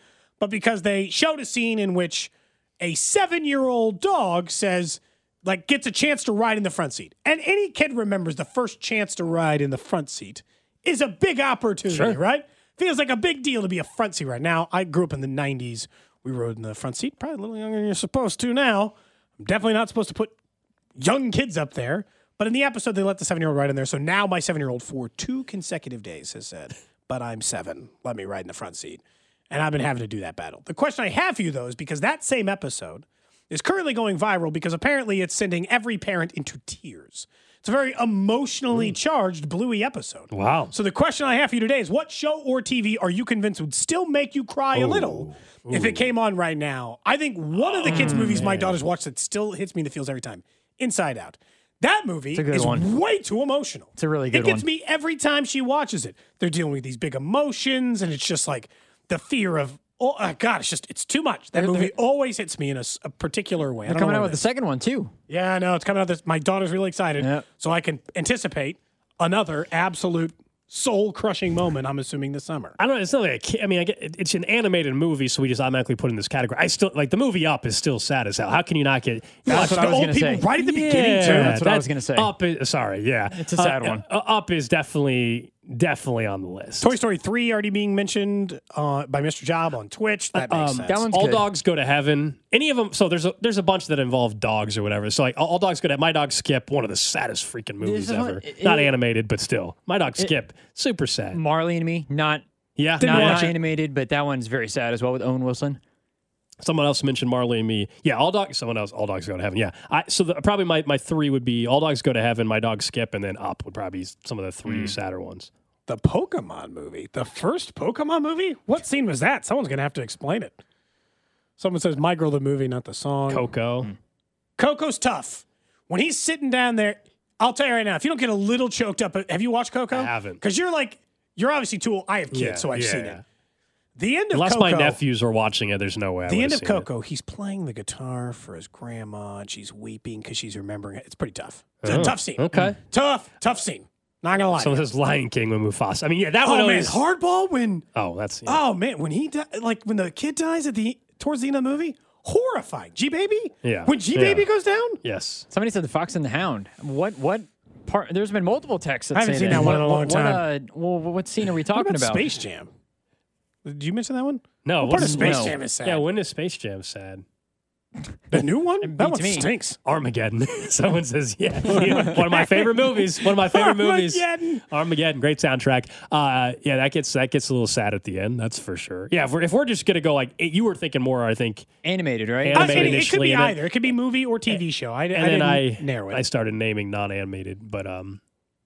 but because they showed a scene in which a seven-year-old dog says, like, gets a chance to ride in the front seat. And any kid remembers the first chance to ride in the front seat is a big opportunity, sure. right? Feels like a big deal to be a front seat right now. I grew up in the nineties. We rode in the front seat, probably a little younger than you're supposed to now. I'm definitely not supposed to put young kids up there. But in the episode, they let the seven-year-old ride in there. So now my seven-year-old for two consecutive days has said, but I'm seven. Let me ride in the front seat. And I've been having to do that battle. The question I have for you, though, is because that same episode is currently going viral because apparently it's sending every parent into tears. It's a very emotionally charged Bluey episode. Wow. So the question I have for you today is what show or T V are you convinced would still make you cry Ooh. a little Ooh. if it came on right now? I think one of the kids' oh, movies man. my daughters watch that still hits me in the feels every time, Inside Out. That movie is one. way too emotional. It's a really good one. It gets one. me every time she watches it. They're dealing with these big emotions, and it's just like the fear of, oh, uh, God, it's just, it's too much. That they're, movie they're, always hits me in a, a particular way. They're coming out with the second one, too. Yeah, I know. It's coming out. This, my daughter's really excited, yep. so I can anticipate another absolute soul-crushing moment, I'm assuming, this summer. I don't know. It's not like a kid. I mean, I get, it's an animated movie, so we just automatically put in this category. I still, like, the movie Up is still sad as hell. How can you not get... That's what I was going to say. Right at the yeah, beginning, too. That's what I was going to say. Up is... Sorry, yeah. It's a sad uh, one. Uh, Up is definitely... Definitely on the list. Toy Story three already being mentioned uh, by Mister Job on Twitch. That makes um, sense. That one's All good. Dogs Go to Heaven. Any of them. So there's a there's a bunch that involve dogs or whatever. So like All, All Dogs Go to My Dog Skip, one of the saddest freaking movies ever. One, it, not animated, but still. My Dog it, Skip, super sad. Marley and Me, not yeah, not, not animated, but that one's very sad as well with Owen Wilson. Someone else mentioned Marley and Me. Yeah, all dogs. Someone else. All Dogs Go to Heaven. Yeah. I, so the, probably my, my three would be All Dogs Go to Heaven, My Dog Skip, and then Up would probably be some of the three mm. sadder ones. The Pokemon movie. The first Pokemon movie? What scene was that? Someone's going to have to explain it. Someone says, My Girl, the movie, not the song. Coco. Mm. Coco's tough. When he's sitting down there, I'll tell you right now, if you don't get a little choked up, have you watched Coco? I haven't. Because you're like, you're obviously too old. I have kids, yeah, so I've yeah. seen it. The end of Unless Coco, my nephews are watching it, there's no way I The end of seen Coco, it. he's playing the guitar for his grandma, and she's weeping because she's remembering it. It's pretty tough. It's oh, a tough scene. Okay. Mm. Tough, tough scene. Not gonna lie. So this is Lion King with Mufasa. I mean, yeah, that one oh, always... man, Hardball when... Oh, that's... Yeah. Oh, man, when he... Di- like, when the kid dies at the towards the end of the movie, horrifying. G-Baby? Yeah. When G-Baby yeah. goes down? Yes. Somebody said The Fox and the Hound. What... what part? There's been multiple texts that I haven't say seen that, that one in a long what, time. What, uh, well, what scene are we talking what about? about? Space Jam. Did you mention that one? No. What part of Space no. Jam is sad? Yeah, when is Space Jam sad? The new one? That one me. stinks. Armageddon. Someone says, yeah. One of my favorite movies. One of my favorite movies. Armageddon. Armageddon. Great soundtrack. Uh, yeah, that gets that gets a little sad at the end. That's for sure. Yeah, if we're, if we're just going to go like, you were thinking more, I think. Animated, right? Animated uh, it, initially. it could be then, either. It could be movie or T V show. I, and I then didn't I, narrow it. I started naming non-animated, but um,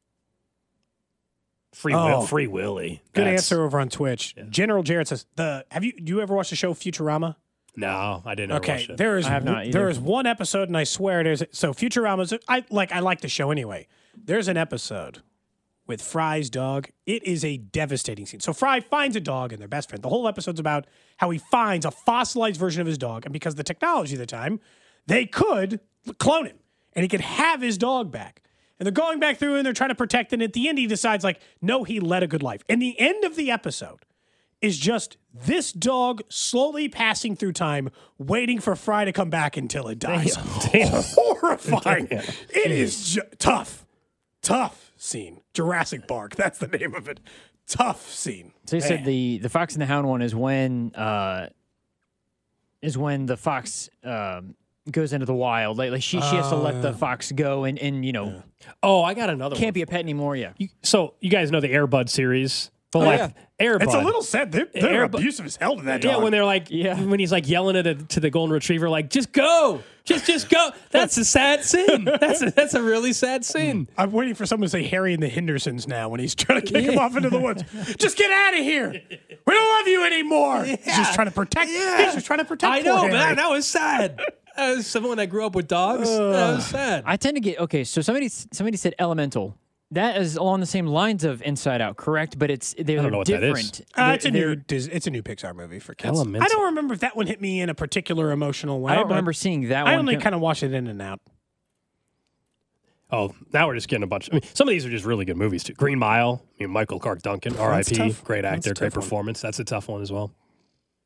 Free oh. Will, Free Willy. Good That's, answer over on Twitch. Yeah. General Jared says, "The have you do you ever watch the show Futurama?" No, I didn't. Ever okay, watch it. there is I have not there is one episode, and I swear it is. So Futurama's I like I like the show anyway. There's an episode with Fry's dog. It is a devastating scene. So Fry finds a dog and their best friend. The whole episode's about how he finds a fossilized version of his dog, and because of the technology at the time, they could clone him, and he could have his dog back. And they're going back through and they're trying to protect it. And at the end, he decides, like, no, he led a good life. And the end of the episode is just this dog slowly passing through time, waiting for Fry to come back until it dies. Damn. Damn. Horrifying. Damn. It is ju- tough. Tough scene. Jurassic Park. That's the name of it. Tough scene. So you Man. said the, the Fox and the Hound one is when uh, is when the fox... Um, goes into the wild. Like, like she, she has to let the fox go and, and you know. Yeah. Oh, I got another can't one. be a pet anymore, yeah. You, so you guys know the Air Bud series? But oh, like yeah. Air Bud. It's a little sad. They're, they're abusive as hell to that dog. Yeah, when they're like, yeah. when he's like yelling at a, to the golden retriever, like, just go. Just just go. That's a sad scene. That's a, that's a really sad scene. I'm waiting for someone to say Harry and the Hendersons now when he's trying to kick yeah. him off into the woods. Just get out of here. We don't love you anymore. Yeah. He's just trying to protect. Yeah. He's just trying to protect. I know, Harry. but that, that was sad. As someone that grew up with dogs, uh, that was sad. I tend to get okay. So somebody somebody said Elemental. That is along the same lines of Inside Out, correct? But it's they're I don't know what different. That is. Uh, it's a new it's a new Pixar movie for kids. Elemental. I don't remember if that one hit me in a particular emotional way. I don't remember seeing that. I one. only kind of watched it in and out. Oh, now we're just getting a bunch. I mean, some of these are just really good movies too. Green Mile. I mean, Michael Clark Duncan, R I P Great actor, great performance. One. That's a tough one as well.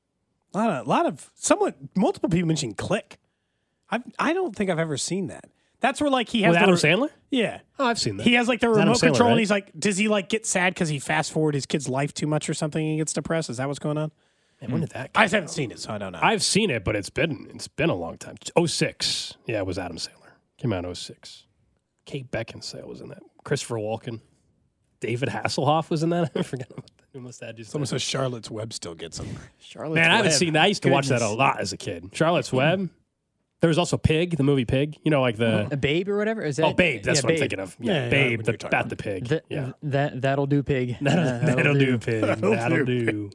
A lot of, a lot of, somewhat, multiple people mentioning Click. I I don't think I've ever seen that. That's where like he has With the, Adam Sandler? Yeah. Oh, I've seen that. He has like the It's Adam remote Sandler, control, right? and he's like, does he like get sad because he fast forward his kid's life too much or something? And he gets depressed. Is that what's going on? Man, when did that? I just haven't seen it, so I don't know. I've seen it, but it's been it's been a long time. oh six Yeah, it was Adam Sandler. Came out in oh six Kate Beckinsale was in that. Christopher Walken. David Hasselhoff was in that. I forgot about that. Who must that just Someone says Charlotte's Web still gets him. Charlotte's Man, I haven't Web. seen that. I used to watch that a Goodness. lot as a kid. Charlotte's Web. There was also Pig, the movie Pig. You know, like the A Babe or whatever? Is that, oh Babe. That's yeah, what Babe. I'm thinking of. Yeah, Yeah, yeah, Babe, what the you're talking Bat about. the Pig. Th- yeah, that, that'll do, Pig. that'll, Uh, that'll do, Pig. That'll do.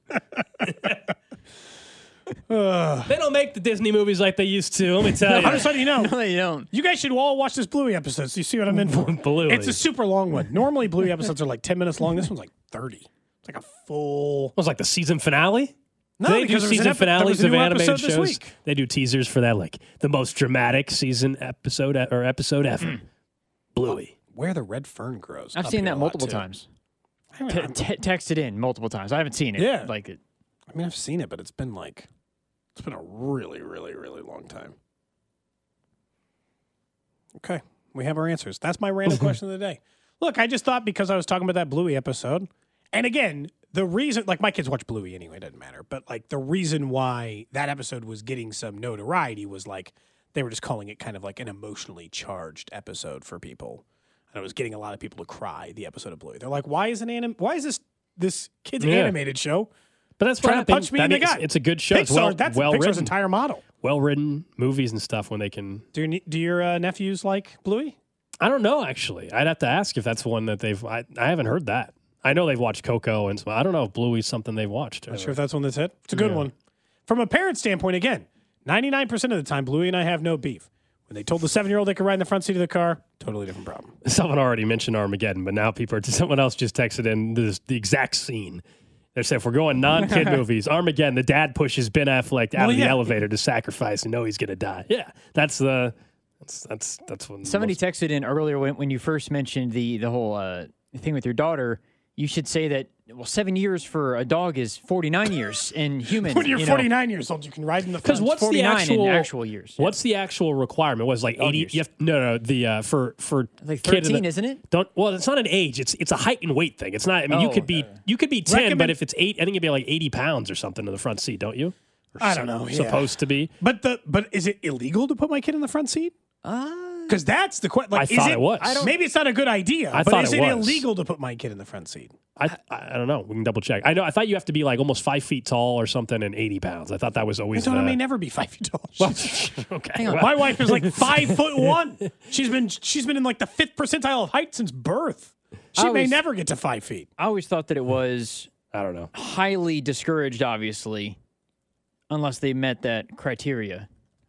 do. They don't make the Disney movies like they used to. Let me tell you. I'm just letting you know. No, you don't. You guys should all watch this Bluey episode so you see what I'm in for. Bluey. It's a super long one. Normally, Bluey episodes are like ten minutes long. This one's like thirty. It's like a full. It was like the season finale. No, Do they do because there was season an ep- there finales was a of new animated episode this shows. week. They do teasers for that, like the most dramatic season episode or episode ever. Bluey. Where the red fern grows. I've up seen here that a lot, multiple too. times. I mean, T- I'm- t- texted in multiple times. I haven't seen it. Yeah. Like it. I mean, I've seen it, but it's been like, it's been a really, really, really long time. Okay. We have our answers. That's my random question of the day. Look, I just thought because I was talking about that Bluey episode, and again, the reason, like my kids watch Bluey anyway, it doesn't matter, but like the reason why that episode was getting some notoriety was like they were just calling it kind of like an emotionally charged episode for people. And it was getting a lot of people to cry, the episode of Bluey. They're like, why is an anim- why is this this kid's Yeah. animated show But that's trying what to punch me in the it's, gut? it's a good show. Pixar, It's well, that's well Pixar's written. entire model. Well written movies and stuff when they can. Do your, do your uh, nephews like Bluey? I don't know, actually. I'd have to ask if that's one that they've. I, I haven't heard that. I know they've watched Coco, and so I don't know if Bluey's something they've watched. Not sure if that's one that's hit. It's a good Yeah. one. From a parent standpoint, again, ninety-nine percent of the time, Bluey and I have no beef. When they told the seven-year-old they could ride in the front seat of the car, totally different problem. Someone already mentioned Armageddon, but now people are. Someone else just texted in this, the exact scene. They said, if we're going non-kid movies, Armageddon, the dad pushes Ben Affleck out Well, of the yeah. elevator to sacrifice and know he's going to die. Yeah, that's the. That's that's that's what Somebody most- texted in earlier when, when you first mentioned the the whole uh, thing with your daughter. You should say that, well, seven years for a dog is forty-nine years in humans. When you're you know. forty-nine years old, you can ride in the front. Because what's the forty-nine actual in actual years? What's the actual requirement? Was like Dog eighty? years. You have, no, no. The uh, for for Like kid in thirteen, the- isn't it? Don't. Well, it's not an age. It's it's a height and weight thing. It's not. I mean, you Oh, could be uh, you could be ten, recommend- but if it's eight, I think it'd be like eighty pounds or something in the front seat, don't you? Or I don't so- know, yeah. Supposed to be. But the but is it illegal to put my kid in the front seat? Uh, Because that's the question. Like, I is thought it was. I don't, maybe it's not a good idea. I but thought is it it, was. illegal to put my kid in the front seat? I, I I don't know. We can double check. I know. I thought you have to be like almost five feet tall or something and eighty pounds. I thought that was My always. daughter the, may never be five feet tall. okay. Hang on. well, My wife is like five foot one. She's been she's been in like the fifth percentile of height since birth. She I may always- never get to five feet. I always thought that it was I don't know. highly discouraged, obviously, unless they met that criteria.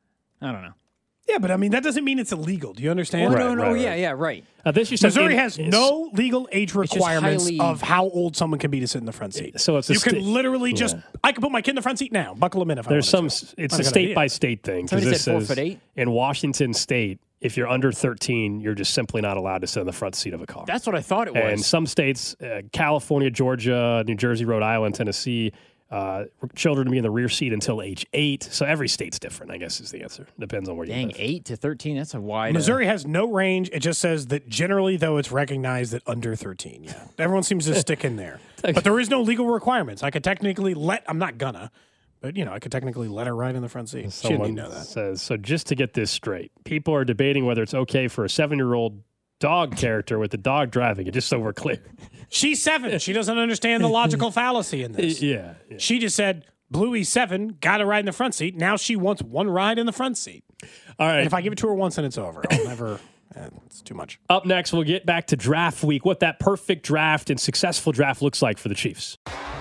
I don't know. Yeah, but I mean that doesn't mean it's illegal. Do you understand? Oh, no, no, yeah, yeah, right. Uh, this you said Missouri in- has is- no legal age just requirements highly- of how old someone can be to sit in the front seat. So it's a you can sta- literally just. I can put my kid in the front seat now. Buckle him in if There's I some. wanted to. It's Not a good state idea. by state thing. 'cause Somebody this said four says foot eight? in Washington State, if you're under thirteen, you're just simply not allowed to sit in the front seat of a car. That's what I thought it was. And some states, uh, California, Georgia, New Jersey, Rhode Island, Tennessee, uh, children to be in the rear seat until age eight. So every state's different, I guess, is the answer. Depends on where you Dang, live. eight to thirteen. That's a wide. uh, Missouri has no range. It just says that generally, though, it's recognized that under thirteen. Yeah, everyone seems to stick in there, but there is no legal requirements. I could technically let. I'm not gonna, but you know, I could technically let her ride in the front seat. She didn't Someone even know that. says, so just to get this straight, people are debating whether it's okay for a seven-year-old dog character with the dog driving it, just so we're clear. She's seven. She doesn't understand the logical fallacy in this. Yeah. yeah. She just said, Bluey's seven, got to ride in the front seat. Now she wants one ride in the front seat. All right. And if I give it to her once, then it's over. I'll never. eh, it's too much. Up next, we'll get back to draft week, what that perfect draft and successful draft looks like for the Chiefs.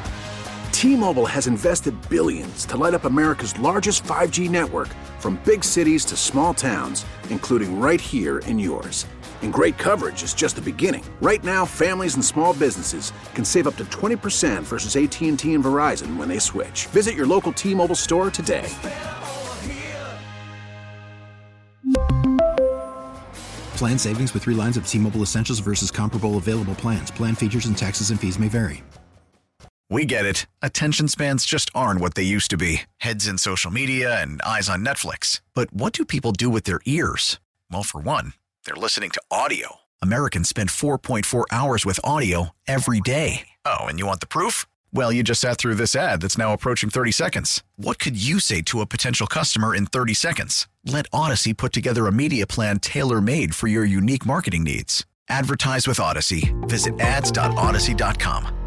T-Mobile has invested billions to light up America's largest five G network, from big cities to small towns, including right here in yours. And great coverage is just the beginning. Right now, families and small businesses can save up to twenty percent versus A T and T and Verizon when they switch. Visit your local T-Mobile store today. Plan savings with three lines of T-Mobile Essentials versus comparable available plans. Plan features and taxes and fees may vary. We get it. Attention spans just aren't what they used to be. Heads in social media and eyes on Netflix. But what do people do with their ears? Well, for one, they're listening to audio. Americans spend four point four hours with audio every day. Oh, and you want the proof? Well, you just sat through this ad that's now approaching thirty seconds. What could you say to a potential customer in thirty seconds? Let Odyssey put together a media plan tailor-made for your unique marketing needs. Advertise with Odyssey. Visit ads dot odyssey dot com.